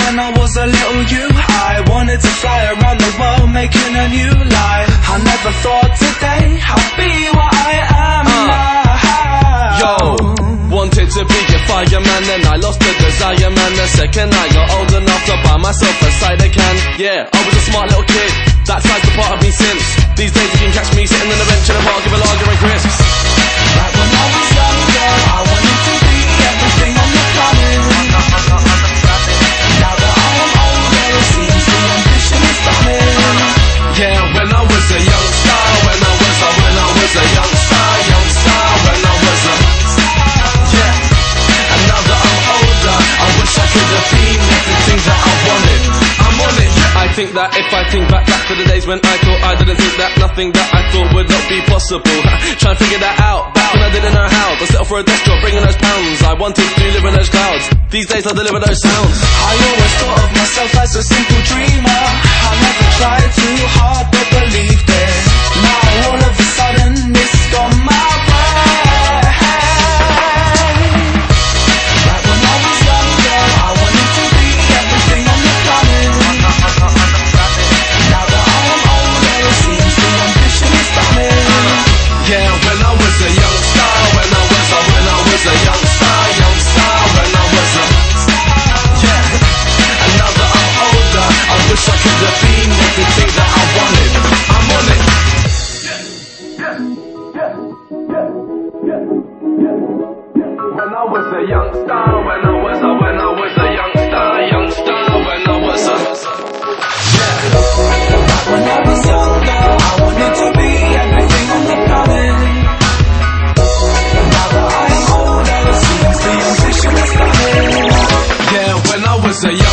when I was a little you. I wanted to fly around the world, making a new life. I never thought today I'd be what I am now. Yo, wanted to be a fireman, then I lost the desire, man. The second I got old enough to buy myself a cider can. Yeah, I was a smart little kid, that side's the part of me since. These days you can catch me sitting on the bench in a park with a lager and crisps. Right when I was younger, I wanted to be everything on the planet. Now that I am older, it seems the ambition is stunning. Yeah, when I was a youngster, when I was a youngster, when I was a yeah. And now that I'm older, I wish I could have been everything that I wanted. I'm on it. I think that if I think back to the days when I thought I didn't think that nothing that I thought would not be possible. Try and figure that out. Back when I didn't know how to settle for a desk job, bringing those pounds. I wanted to live in those clouds. These days I deliver those sounds. I always thought of myself as a simple dreamer. I never tried too hard but believed it. Now all of a sudden it's gone my way. Right when I was younger, I wanted to be everything on the planet. Now that I am older, it seems the ambition is stunning. Yeah, when I was a youngster, when I was a youngster, when I was a yeah. And now that I'm older, I wish I could have been everything that I wanted. I'm on it. When I was a youngster, when I was a youngster, when I was a yeah. When I was younger, I wanted to be everything on the planet. Now that I am older, it seems the ambition is stunning. Yeah, when I was a young